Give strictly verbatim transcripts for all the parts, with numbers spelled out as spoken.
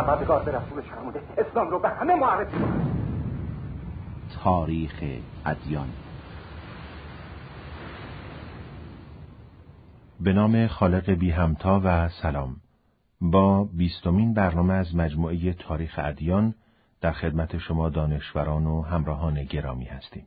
پروردگار به رسولش فرموده اسلام رو به همه معرفی کنه. تاریخ ادیان. به نام خالق بی همتا و سلام. با بیستمین برنامه از مجموعه تاریخ ادیان در خدمت شما دانشوران و همراهان گرامی هستیم.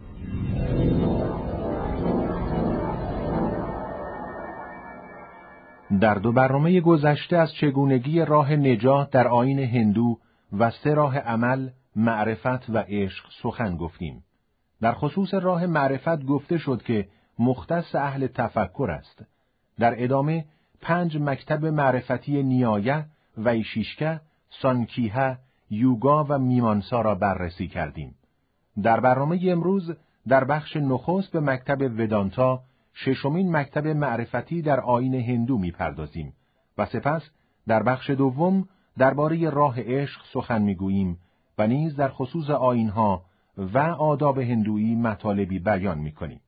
در دو برنامه گذشته از چگونگی راه نجات در آیین هندو و سه راه عمل، معرفت و عشق سخن گفتیم. در خصوص راه معرفت گفته شد که مختص اهل تفکر است. در ادامه پنج مکتب معرفتی نیایه، ویشیشکه، سانکیه، یوگا و میمانسا را بررسی کردیم. در برنامه امروز در بخش نخست به مکتب ودانتا، ششمین مکتب معرفتی در آیین هندو می‌پردازیم و سپس در بخش دوم درباره راه عشق سخن می‌گوییم و نیز در خصوص آیین‌ها و آداب هندویی مطالبی بیان می‌کنیم.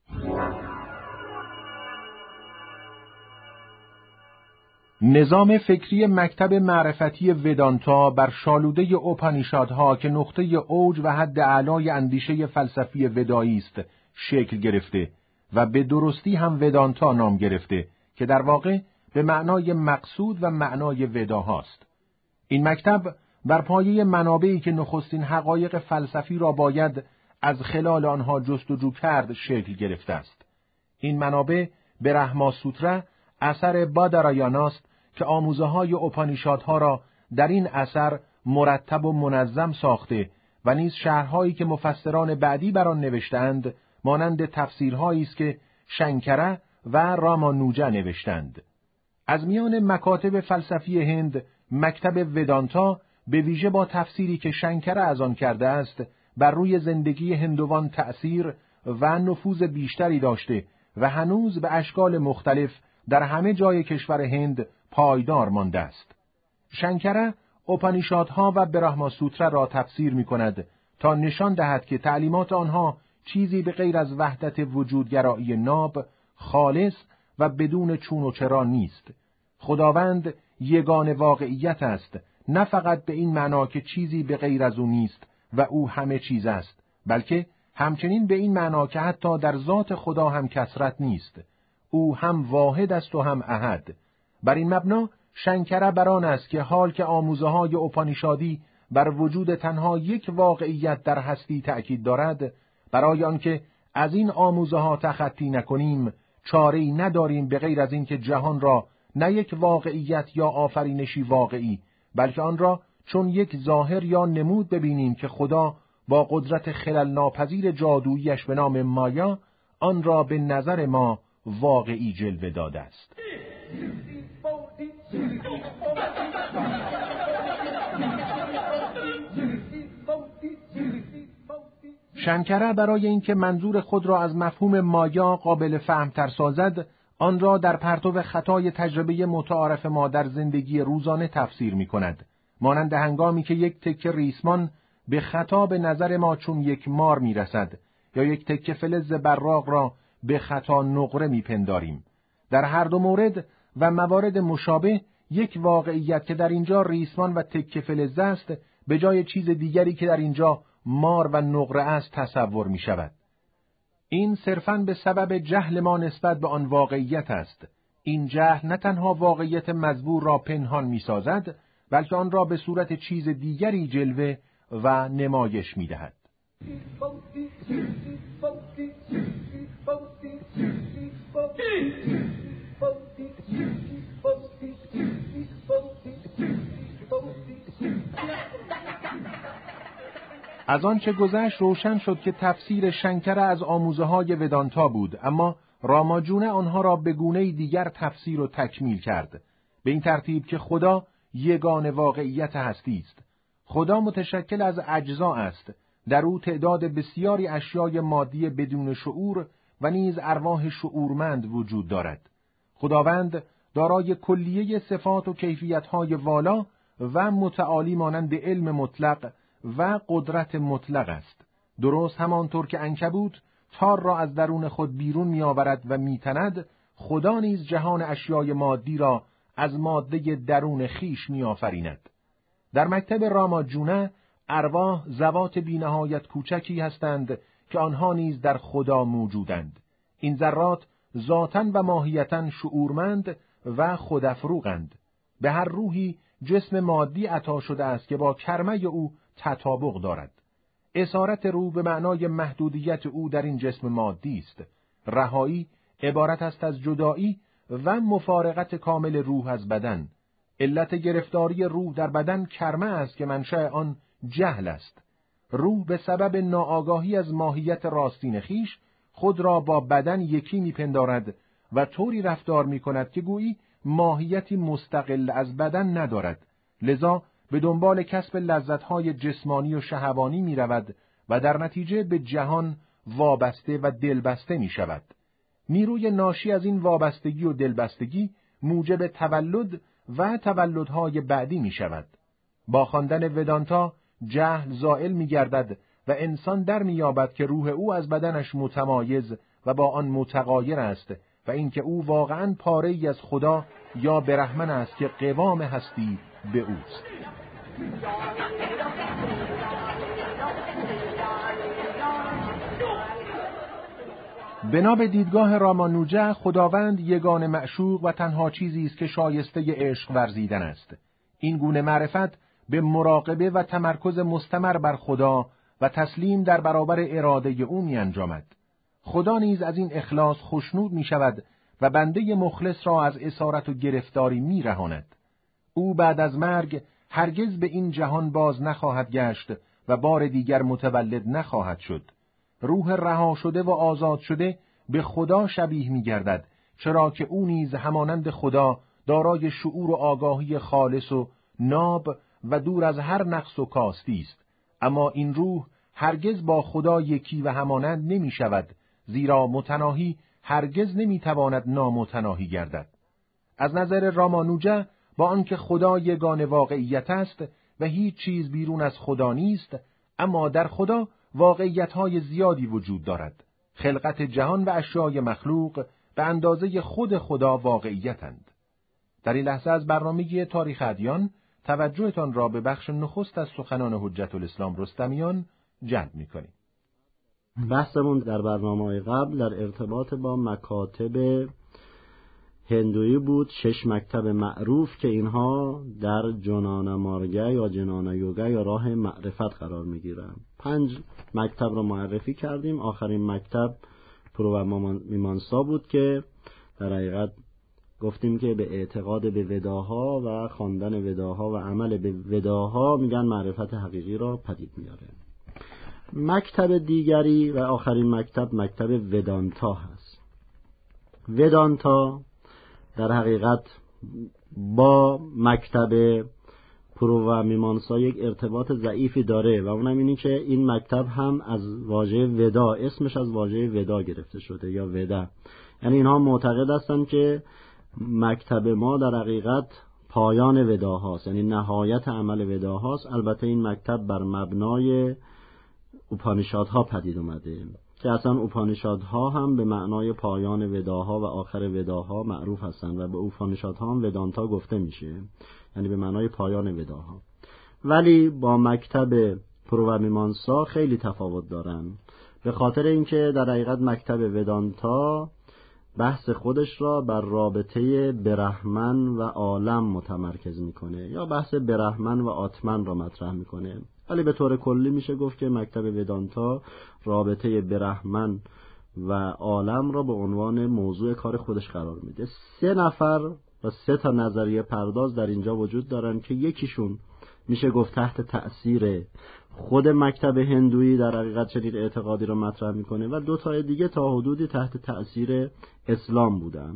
نظام فکری مکتب معرفتی ودانتا بر شالوده اوپانیشادها که نقطه اوج و حد اعلای اندیشه فلسفی ودایی است شکل گرفته و به درستی هم ودانتا نام گرفته که در واقع به معنای مقصود و معنای وداهاست. این مکتب بر پایه منابعی که نخستین حقایق فلسفی را باید از خلال آنها جستجو کرد شکل گرفته است. این منابع برهما سوتره اثر بادارایاناست که آموزه‌های اوپانیشادها را در این اثر مرتب و منظم ساخته و نیز شرح‌هایی که مفسران بعدی بر آن نوشتند مانند تفسیرهایی است که شنکره و رامانوجا نوشتند. از میان مکاتب فلسفی هند، مکتب ودانتا به ویژه با تفسیری که شنکره از آن کرده است بر روی زندگی هندوان تأثیر و نفوذ بیشتری داشته و هنوز به اشکال مختلف در همه جای کشور هند پایدار مانده است. شنکره اوپانیشادها و برهما سوتره را تفسیر می کند تا نشان دهد که تعلیمات آنها چیزی به غیر از وحدت وجودگرایی ناب، خالص و بدون چون و چرا نیست. خداوند یگان واقعیت است، نه فقط به این معنا که چیزی به غیر از او نیست و او همه چیز است، بلکه همچنین به این معنا که حتی در ذات خدا هم کثرت نیست. او هم واحد است و هم احد. بر این مبنا شنکره بر آن است که حال که آموزه‌های اوپانیشادی بر وجود تنها یک واقعیت در هستی تأکید دارد، برای آنکه از این آموزه‌ها تخطی نکنیم چاره‌ای نداریم به غیر از اینکه جهان را نه یک واقعیت یا آفرینشی واقعی بلکه آن را چون یک ظاهر یا نمود ببینیم که خدا با قدرت خلل ناپذیر جادوییش به نام مایا آن را به نظر ما واقعی جلوه داده است. شنکره برای اینکه منظور خود را از مفهوم مایا قابل فهمتر سازد، آن را در پرتو خطای تجربه متعارف ما در زندگی روزانه تفسیر می کند. مانند هنگامی که یک تکه ریسمان به خطا به نظر ما چون یک مار می رسد یا یک تکه فلز براق را به خطا نقره می پنداریم. در هر دو مورد و موارد مشابه یک واقعیت که در اینجا ریسمان و تکه فلز است به جای چیز دیگری که در اینجا مار و نقره است تصور می شود. این صرفاً به سبب جهل ما نسبت به آن واقعیت است. این جهل نه تنها واقعیت مزبور را پنهان می سازد بلکه آن را به صورت چیز دیگری جلوه و نمایش می دهد. از آنچه گذشت روشن شد که تفسیر شنکره از آموزه‌های ودانتا بود، اما راماجونه آنها را به گونه‌ای دیگر تفسیر و تکمیل کرد، به این ترتیب که خدا یگان واقعیت هستی است. خدا متشکل از اجزا است، در او تعداد بسیاری اشیای مادی بدون شعور و نیز ارواح شعورمند وجود دارد. خداوند دارای کلیه صفات و کیفیت‌های والا و متعالی مانند علم مطلق و قدرت مطلق است. درست همانطور که عنکبوت تار را از درون خود بیرون می آورد و می تند، خدا نیز جهان اشیای مادی را از ماده درون خیش می آفریند. در مکتب راماجونه ارواح ذوات بی‌نهایت کوچکی هستند که آنها نیز در خدا موجودند. این ذرات ذاتاً و ماهیتاً شعورمند و خودافروغند. به هر روحی جسم مادی عطا شده است که با کرمه او تطابق دارد. اسارت روح به معنای محدودیت او در این جسم مادی است. رهایی عبارت است از جدایی و مفارقت کامل روح از بدن. علت گرفتاری روح در بدن کرمه است که منشأ آن جهل است. روح به سبب ناآگاهی از ماهیت راستین خیش خود را با بدن یکی میپندارد و طوری رفتار میکند که گویی ماهیتی مستقل از بدن ندارد. لذا به دنبال کسب لذت‌های جسمانی و شهوانی میرود و در نتیجه به جهان وابسته و دلبسته میشود. نیروی ناشی از این وابستگی و دلبستگی موجب تولد و تولدهای بعدی میشود. با خواندن ودانتا جهل زائل می‌گردد و انسان در می‌یابد که روح او از بدنش متمایز و با آن متغایر است و اینکه او واقعاً پاره‌ای از خدا یا برهمن است که قوام هستی به اوست. بنا به دیدگاه رامانوجا خداوند یگانه معشوق و تنها چیزی است که شایسته عشق ورزیدن است. این گونه معرفت به مراقبه و تمرکز مستمر بر خدا و تسلیم در برابر اراده او می انجامد. خدا نیز از این اخلاص خوشنود می شود و بنده مخلص را از اسارت و گرفتاری می رهاند. او بعد از مرگ هرگز به این جهان باز نخواهد گشت و بار دیگر متولد نخواهد شد. روح رها شده و آزاد شده به خدا شبیه می گردد، چرا که او نیز همانند خدا دارای شعور و آگاهی خالص و ناب و دور از هر نقص و کاستی است. اما این روح هرگز با خدا یکی و همانند نمی شود، زیرا متناهی هرگز نمی تواند نامتناهی گردد. از نظر رامانوجا با آنکه خدا یگانه واقعیت است و هیچ چیز بیرون از خدا نیست، اما در خدا واقعیت‌های زیادی وجود دارد. خلقت جهان و اشیای مخلوق به اندازه خود خدا واقعیتند. در این لحظه از برنامه تاریخ ادیان توجهتان را به بخش نخست از سخنان حجت الاسلام رستمیان جلب می‌کنیم. بحثمون در برنامه‌های قبل در ارتباط با مکاتب هندویی بود، شش مکتب معروف که اینها در جنانا مارگا یا جنانا یوگا یا راه معرفت قرار میگیرن. پنج مکتب را معرفی کردیم. آخرین مکتب پرو میمانسا بود که در حقیقت گفتیم که به اعتقاد به وداها و خواندن وداها و عمل به وداها میگن معرفت حقیقی را پدید میاره. مکتب دیگری و آخرین مکتب مکتب ودانتا هست. ودانتا در حقیقت با مکتب پرو میمانسا یک ارتباط ضعیفی داره و اونم اینی که این مکتب هم از واژه ودا، اسمش از واژه ودا گرفته شده یا ودا. یعنی اینها معتقد هستن که مکتب ما در حقیقت پایان ودا هاست، یعنی نهایت عمل ودا هاست. البته این مکتب بر مبنای اوپانیشادها پدید اومده که اصلا اوپانیشادها هم به معنای پایان وداها و آخر وداها معروف هستند و به اوپانیشادها هم ودانتا گفته میشه، یعنی به معنای پایان وداها. ولی با مکتب پرو میمانسا خیلی تفاوت دارن، به خاطر اینکه در حقیقت مکتب ودانتا بحث خودش را بر رابطه برهمن و عالم متمرکز میکنه یا بحث برهمن و آتمن را مطرح میکنه. ولی به طور کلی میشه گفت که مکتب ودانتا رابطه برهمن و عالم را به عنوان موضوع کار خودش قرار میده. سه نفر و سه تا نظریه پرداز در اینجا وجود دارن که یکیشون میشه گفت تحت تأثیر خود مکتب هندویی در حقیقت چنین اعتقادی رو مطرح میکنه و دو تای دیگه تا حدودی تحت تأثیر اسلام بودن.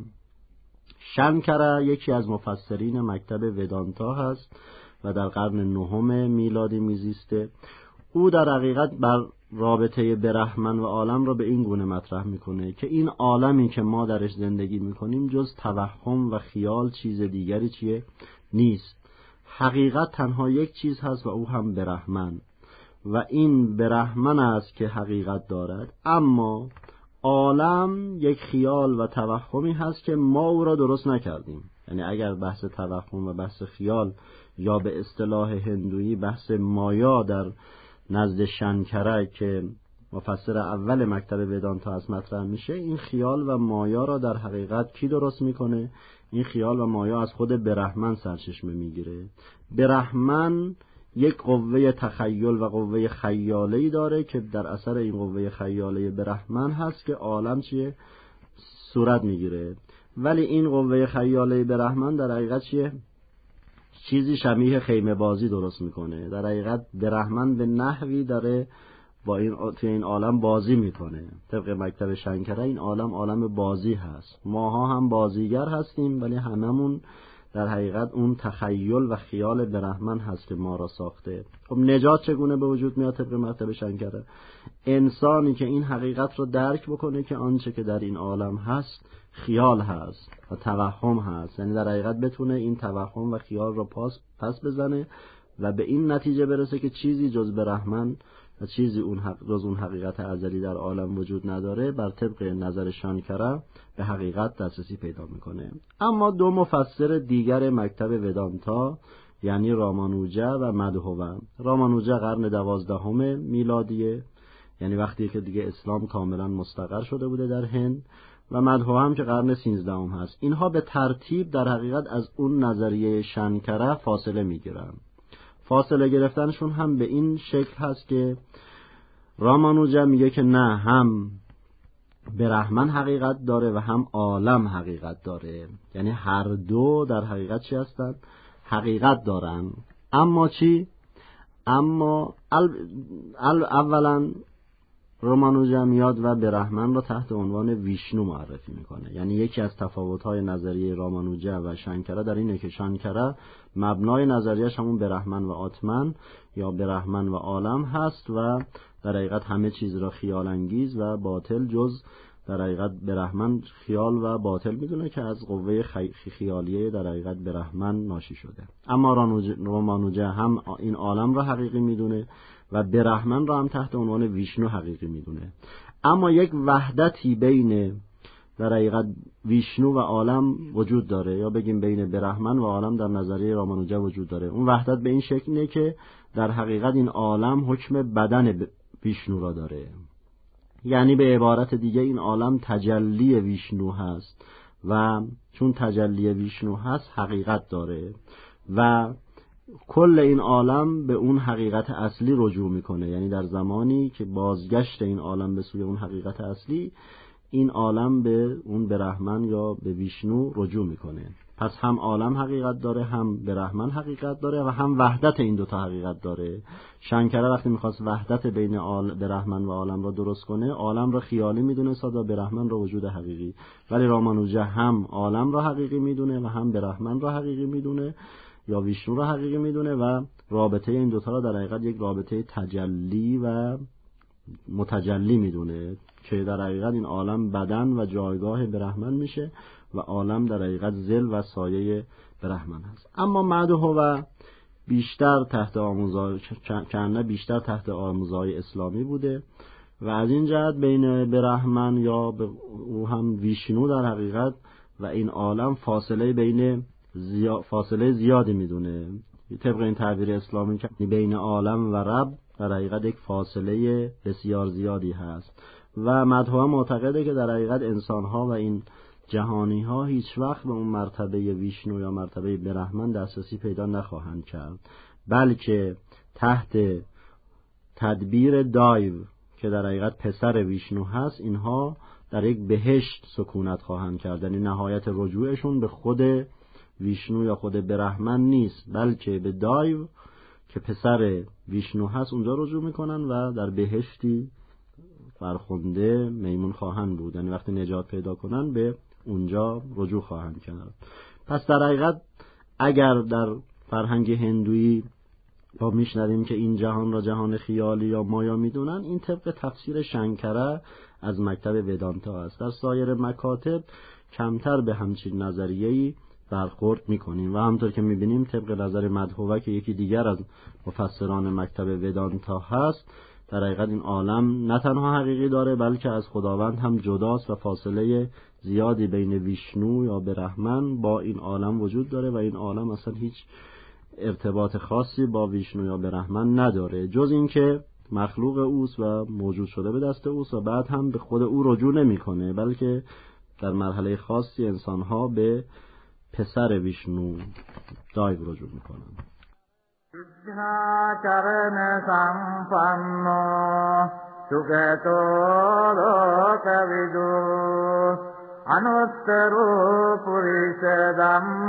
شنکرا یکی از مفسرین مکتب ودانتا هست و در قرن نهم میلادی میزیسته. او در حقیقت بر رابطه برهمن و عالم را به این گونه مطرح میکنه که این عالمی که ما درش زندگی میکنیم جز توهم و خیال چیز دیگری چیه نیست. حقیقت تنها یک چیز هست و او هم برهمن و این برهمن است که حقیقت دارد، اما عالم یک خیال و توهمی هست که ما او را درست نکردیم. یعنی اگر بحث توهم و بحث خیال یا به اصطلاح هندویی بحث مایا در نزد شنکره که مفسر اول مکتب ودانتا از مطرح میشه، این خیال و مایا را در حقیقت کی درست میکنه؟ این خیال و مایا از خود برهمن سرچشمه میگیره. برهمن یک قوه تخیل و قوه خیاله‌ای داره که در اثر این قوه خیاله برهمن هست که عالم چیه؟ صورت میگیره. ولی این قوه خیاله برهمن در حقیقت چیه؟ چیزی شبیه خیمه بازی درست میکنه. در حقیقت برهمن به نحوی داره با این توی این عالم بازی میکنه. طبق مکتب شنکره این عالم عالم بازی هست. ماها هم بازیگر هستیم، ولی هممون در حقیقت اون تخیل و خیال برهمن هست که ما را ساخته. خب نجات چگونه به وجود میاد طبق مکتب شنکره؟ انسانی که این حقیقت رو درک بکنه که آنچه که در این عالم هست خیال هست و توهم هست، یعنی در حقیقت بتونه این توهم و خیال رو پاس پس بزنه و به این نتیجه برسه که چیزی جز برهمن و چیزی اون حق جز اون حقیقت ازلی در عالم وجود نداره. بر طبق نظر شانکره به حقیقت دسترسی پیدا میکنه. اما دو مفسر دیگر مکتب ودانتا یعنی رامانوجا و مدهوه. رامانوجا قرن دوازدهم میلادیه، یعنی وقتی که دیگه اسلام کاملا مستقر شده بوده در هند، و مدهوه هم که قرن سیزدهم هست. اینها به ترتیب در حقیقت از اون نظریه شانکره فاصله میگیرن. فاصله گرفتنشون هم به این شکل هست که رامانوجا میگه که نه، هم برهمن حقیقت داره و هم عالم حقیقت داره، یعنی هر دو در حقیقت چی هستن؟ حقیقت دارن. اما چی؟ اما ال... ال... اولا رامانوجا میاد و برهمن را تحت عنوان ویشنو معرفی میکنه. یعنی یکی از تفاوت‌های نظریه رامانوجا و شانکره در اینه که شانکره مبنای نظریه‌اش همون برهمن و آتمن یا برهمن و عالم هست و در حقیقت همه چیز را خیال انگیز و باطل جز در حقیقت برهمن خیال و باطل میدونه که از قوه خی... خیالیه در حقیقت برهمن ناشی شده. اما رامانوجا هم این عالم را حقیقی میدونه و برهمن را هم تحت عنوان ویشنو حقیقی میدونه. اما یک وحدتی بین در حقیقت ویشنو و عالم وجود داره، یا بگیم بین برهمن و عالم در نظریه رامانوجا وجود داره. اون وحدت به این شکله که در حقیقت این عالم حکم بدن ویشنو را داره، یعنی به عبارت دیگه این عالم تجلی ویشنو هست و چون تجلی ویشنو هست حقیقت داره و کل این عالم به اون حقیقت اصلی رجوع میکنه. یعنی در زمانی که بازگشت این عالم به سوی اون حقیقت اصلی، این عالم به اون برهمن یا به ویشنو رجوع میکنه. پس هم عالم حقیقت داره، هم برهمن حقیقت داره و هم وحدت این دوتا حقیقت داره. شانکره وقتی میخواست وحدت بین برهمن و عالم را درست کنه، عالم را خیالی میدونه و برهمن را وجود حقیقی. ولی رامانوجا هم عالم را حقیقی میدونه و هم برهمن را حقیقی میدونه یا ویشنو را حقیقی میدونه و رابطه این دوتا را در حقیقت یک رابطه تجلی و متجلی میدونه که در حقیقت این عالم بدن و جایگاه برهمن میشه و عالم در حقیقت ظل و سایه برهمن هست. اما مدهوه بیشتر تحت آموزهای کنه بیشتر تحت آموزهای اسلامی بوده و از این جهت بین برهمن یا او هم ویشنو در حقیقت و این عالم فاصله بین زیاد فاصله زیادی میدونه. طبق این تعبیر اسلامی که بین عالم و رب در حقیقت یک فاصله بسیار زیادی هست و مدهوه معتقده که در حقیقت انسان‌ها و این جهانی‌ها هیچ وقت به اون مرتبه ویشنو یا مرتبه برهمن دسترسی پیدا نخواهند کرد، بلکه تحت تدبیر دایو که در حقیقت پسر ویشنو هست، اینها در یک بهشت سکونت خواهند کرد. یعنی نهایت رجوعشون به خود ویشنو یا خود برهمن نیست، بلکه به دایو که پسر ویشنو هست اونجا رجوع میکنن و در بهشتی فرخنده میمون خواهند بود. یعنی وقتی نجات پیدا کنن به اونجا رجوع خواهند کرد. پس در حقیقت اگر در فرهنگ هندویی با میشنویم که این جهان را جهان خیالی یا مایا میدونن، این طبق تفسیر شانکره از مکتب ودانتا است. در سایر مکاتب کمتر به همچین نظریه‌ای برخورد میکنیم و همطور که میبینیم طبق نظر مدهوه که یکی دیگر از مفسران مکتب ودانتا هست، در حقیقت این عالم نه تنها حقیقی داره بلکه از خداوند هم جداست و فاصله زیادی بین ویشنو یا برهمن با این عالم وجود داره و این عالم اصلا هیچ ارتباط خاصی با ویشنو یا برهمن نداره، جز اینکه مخلوق اوست و موجود شده به دست اوست و بعد هم به خود او رجوع نمیکنه، بلکه در مرحله خاصی انسانها به پسر ویشنو دایو رجوع میکنن. چرن سمپنو سوگتو لوکویدو انوترو پوریش دم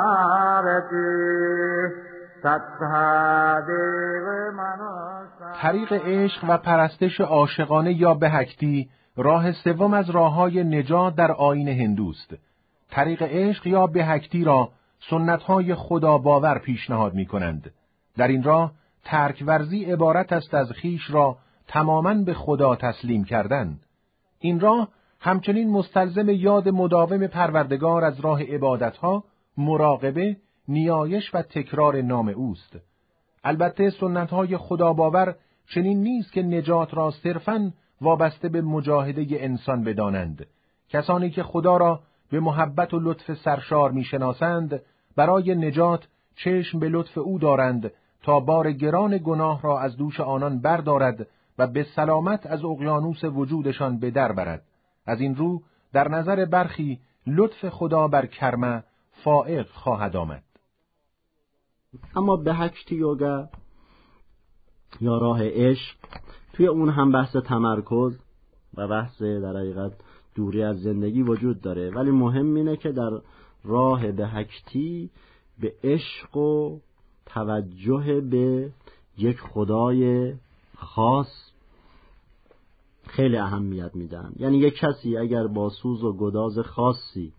سارتی ستها دیو منوسا. طریق عشق و پرستش عاشقانه یا بهکتی راه سوم از راه‌های نجات در آیین هندوست. طریق عشق یا بهکتی را سنت‌های خدا باور پیشنهاد می‌کنند. در این راه ترک ورزی عبارت است از خیش را تماماً به خدا تسلیم کردن. این راه همچنین مستلزم یاد مداوم پروردگار از راه عبادتها، مراقبه، نیایش و تکرار نام اوست. البته سنت‌های خدا باور چنین نیست که نجات را صرفاً وابسته به مجاهده انسان بدانند. کسانی که خدا را به محبت و لطف سرشار می‌شناسند، برای نجات چشم به لطف او دارند تا بار گران گناه را از دوش آنان بردارد و به سلامت از اقیانوس وجودشان به در برد. از این رو در نظر برخی لطف خدا بر کرم فائق خواهد آمد. اما بهکتی یوگا یا راه عشق، توی اون هم بحث تمرکز و بحث در حقیقت دوری از زندگی وجود داره، ولی مهم اینه که در راه بهکتی به عشق و توجه به یک خدای خاص خیلی اهمیت میدن. یعنی یک کسی اگر با سوز و گداز خاصی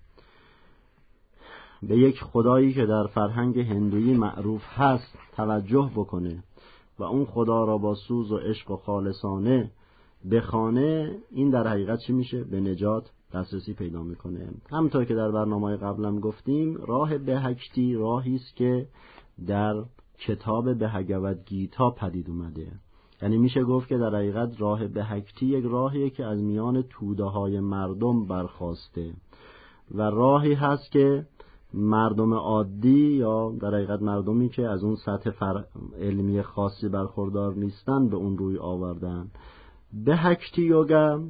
به یک خدایی که در فرهنگ هندویی معروف هست توجه بکنه و اون خدا را با سوز و عشق و خالصانه بخوانه، این در حقیقت چی میشه؟ به نجات دسترسی پیدا میکنه. همونطور که در برنامه قبلم گفتیم، راه بهکتی راهی است که در کتاب بهگواد گیتا پدید اومده. یعنی میشه گفت که در حقیقت راه بهکتی یک راهیه که از میان توده های مردم برخاسته و راهی هست که مردم عادی یا در حقیقت مردمی که از اون سطح فر... علمی خاصی برخوردار نیستن به اون روی آوردن. بهکتی یوگا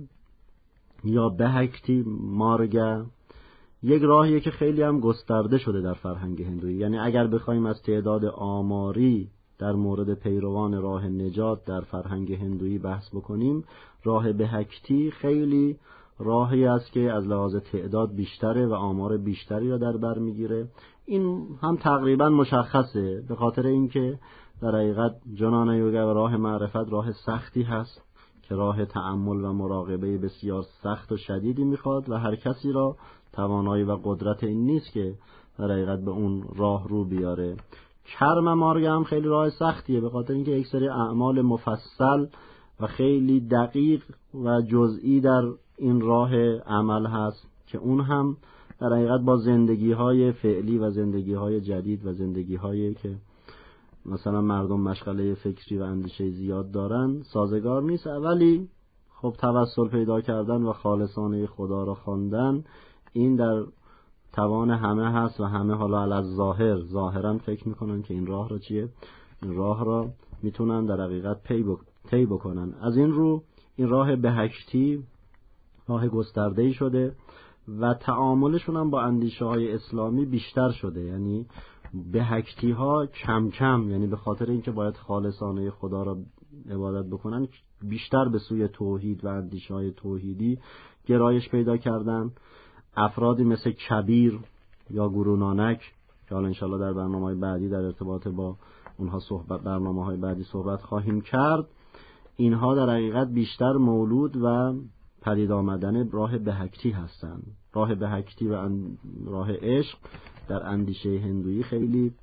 یا بهکتی مارگا یک راهیه که خیلی هم گسترده شده در فرهنگ هندویی. یعنی اگر بخوایم از تعداد آماری در مورد پیروان راه نجات در فرهنگ هندویی بحث بکنیم، راه بهکتی خیلی راهی است که از لحاظ تعداد بیشتره و آمار بیشتری را در بر میگیره. این هم تقریبا مشخصه، به خاطر اینکه در حقیقت جنان یوگا و راه معرفت راه سختی هست که راه تأمل و مراقبه بسیار سخت و شدیدی میخواد و هر کسی را توانایی و قدرت این نیست که در حقیقت به اون راه رو بیاره. کرم مارگ هم خیلی راه سختیه، به خاطر اینکه یک سری اعمال مفصل و خیلی دقیق و جزئی در این راه عمل هست که اون هم در حقیقت با زندگی‌های فعلی و زندگی‌های جدید و زندگی‌هایی که مثلا مردم مشغله فکری و اندیشه زیاد دارن سازگار نیست. ولی خب توسل پیدا کردن و خالصانه خدا را خواندن این در توان همه هست و همه حالا علی ظاهر ظاهرا فکر میکنن که این راه را چیه، این راه را میتونن در حقیقت پی بک... طی بکنن. از این رو این راه بهکتی راه گسترده‌ای شده و تعاملشون هم با اندیشه های اسلامی بیشتر شده. یعنی بهکتی ها کم کم، یعنی به خاطر اینکه باید خالصانه خدا را عبادت بکنن، بیشتر به سوی توحید و اندیشه های توحیدی گرایش پیدا کردن. افرادی مثل کبیر یا گورو نانک که حالا انشالله در برنامه‌های بعدی در ارتباط با اونها صحبت برنامه‌های بعدی صحبت خواهیم کرد، اینها در حقیقت بیشتر مولود و پدید آمدن راه بهکتی هستند. راه بهکتی و راه عشق در اندیشه هندویی خیلی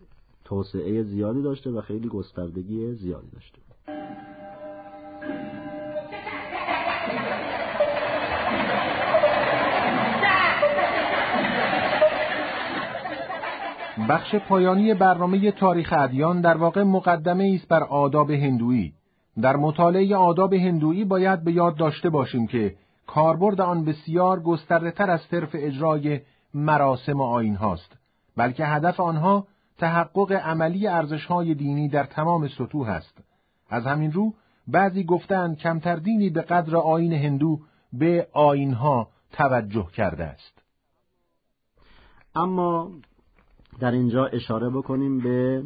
توسعه زیادی داشته و خیلی گستردگی زیادی داشته. بخش پایانی برنامه تاریخ ادیان در واقع مقدمه است بر آداب هندویی. در مطالعه آداب هندویی باید به یاد داشته باشیم که کاربرد آن بسیار گسترده‌تر از صرف اجرای مراسم و آیین هاست، بلکه هدف آنها تحقق عملی ارزش‌های دینی در تمام سطوح است. از همین رو بعضی گفتند کمتر دینی به قدر آیین هندو به آیین‌ها توجه کرده است. اما در اینجا اشاره بکنیم به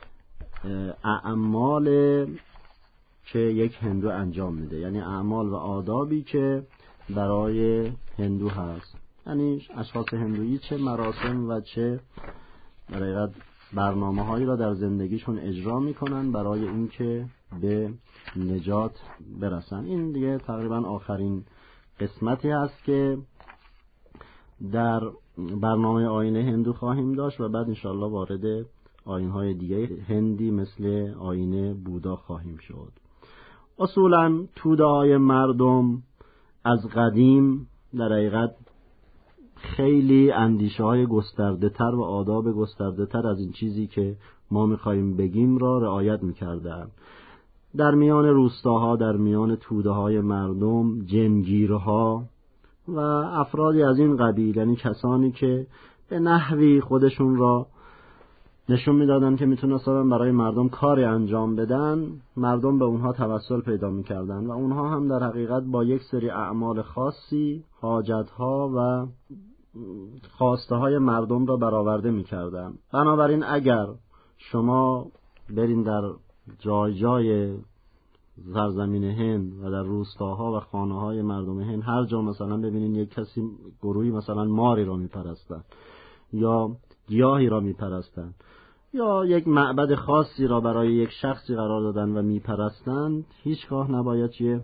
اعمال که یک هندو انجام میده، یعنی اعمال و آدابی که برای هندو هست، یعنی اشخاص هندویی چه مراسم و چه در برنامه هایی را در زندگیشون اجرا میکنن برای اینکه به نجات برسن. این دیگه تقریبا آخرین قسمتی هست که در برنامه آیین هندو خواهیم داشت و بعد انشاءالله وارد آیین‌های دیگه هندی مثل آیین بودا خواهیم شد. اصولاً توده‌های مردم از قدیم در حقیقت خیلی اندیشه‌های گسترده‌تر و آداب گسترده‌تر از این چیزی که ما می‌خوایم بگیم را رعایت می‌کردند. در میان روستاها، در میان توده‌های مردم، جنگیرها و افرادی از این قبیل، یعنی کسانی که به نحوی خودشون را نشون میدادن که میتونستن برای مردم کاری انجام بدن، مردم به اونها توسل پیدا میکردن و اونها هم در حقیقت با یک سری اعمال خاصی حاجتها و خواسته های مردم را برآورده میکردن. بنابراین اگر شما برین در جای جای سرزمین هند و در روستاها و خانه های مردم هند، هر جا مثلا ببینین یک کسی گروهی مثلا ماری را میپرستن یا گیاهی را میپرستن یا یک معبد خاصی را برای یک شخصی قرار دادن و میپرستند، هیچگاه نباید چیه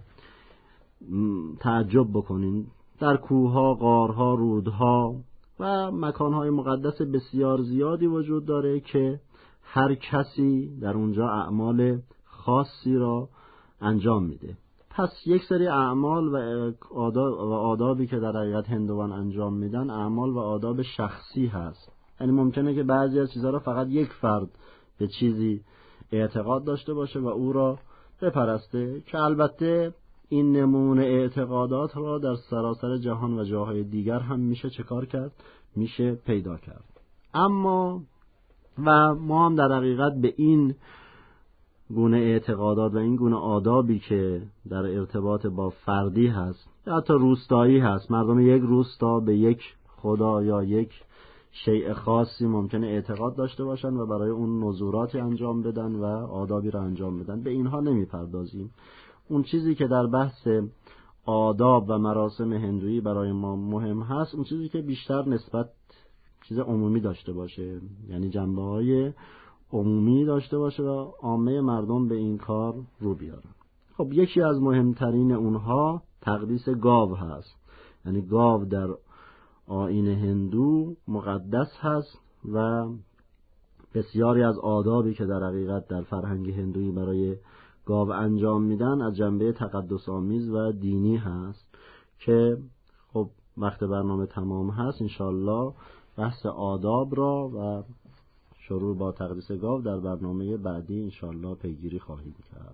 تعجب بکنین. در کوهها، غارها، رودها و مکانهای مقدس بسیار زیادی وجود داره که هر کسی در اونجا اعمال خاصی را انجام میده. پس یک سری اعمال و آداب و آدابی که در حقیقت هندوان انجام میدن اعمال و آداب شخصی هست. یعنی ممکنه که بعضی از چیزها را فقط یک فرد به چیزی اعتقاد داشته باشه و او را بپرسته، که البته این نمونه اعتقادات را در سراسر جهان و جاهای دیگر هم میشه چه کار کرد؟ میشه پیدا کرد. اما و ما هم در حقیقت به این گونه اعتقادات و این گونه آدابی که در ارتباط با فردی هست یا حتی روستایی هست، مردم یک روستا به یک خدا یا یک شیء خاصی ممکنه اعتقاد داشته باشن و برای اون نذوراتی انجام بدن و آدابی را انجام بدن، به اینها نمیپردازیم. اون چیزی که در بحث آداب و مراسم هندویی برای ما مهم هست، اون چیزی که بیشتر نسبت چیز عمومی داشته باشه، یعنی جنبه‌های عمومی داشته باشه و عامه مردم به این کار رو بیارن. خب یکی از مهمترین اونها تقدیس گاو هست. یعنی گاو در آیین هندو مقدس هست و بسیاری از آدابی که در حقیقت در فرهنگ هندویی برای گاو انجام میدن از جنبه تقدس آمیز و دینی هست که خب وقت برنامه تمام هست انشالله بحث آداب را و شروع با تقدیس گاو در برنامه بعدی انشالله پیگیری خواهیم کرد.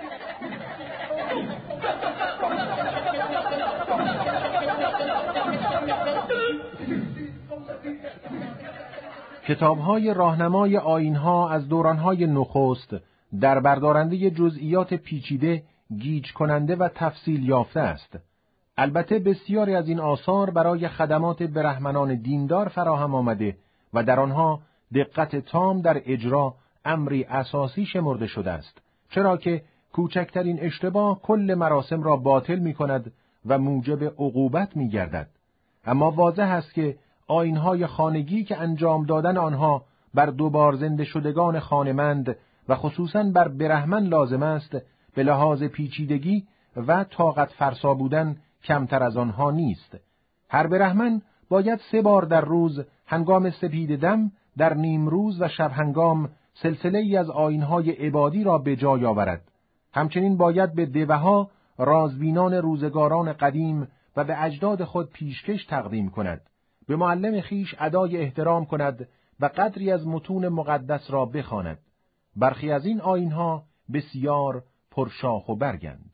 کتاب‌های راهنمای آیین‌ها از دوران‌های نخست در بردارنده جزئیات پیچیده، گیج کننده و تفصیل یافته است. البته بسیاری از این آثار برای خدمات برهمنان دیندار فراهم آمده و در آنها دقت تام در اجرا امری اساسی شمرده شده است، چرا که کوچکترین اشتباه کل مراسم را باطل می کند و موجب عقوبت می گردد. اما واضح است که آیین‌های خانگی که انجام دادن آنها بر دوبار زنده شدگان خانمند و خصوصاً بر برهمن لازم است، به لحاظ پیچیدگی و طاقت فرسا بودن کمتر از آنها نیست. هر برهمن باید سه بار در روز هنگام سپید دم، در نیم روز و شب هنگام سلسله ای از آیین‌های عبادی را به جای آورد. همچنین باید به دوها رازبینان روزگاران قدیم و به اجداد خود پیشکش تقدیم کند، به معلم خیش ادای احترام کند و قدری از متون مقدس را بخواند. برخی از این آیین‌ها بسیار پرشاخ و برگند.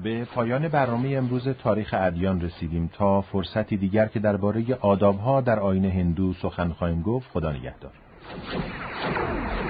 به پایان برنامه امروز تاریخ ادیان رسیدیم. تا فرصتی دیگر که درباره آداب‌ها در آیین هندو سخن خواهیم گفت، خدا نگهدار.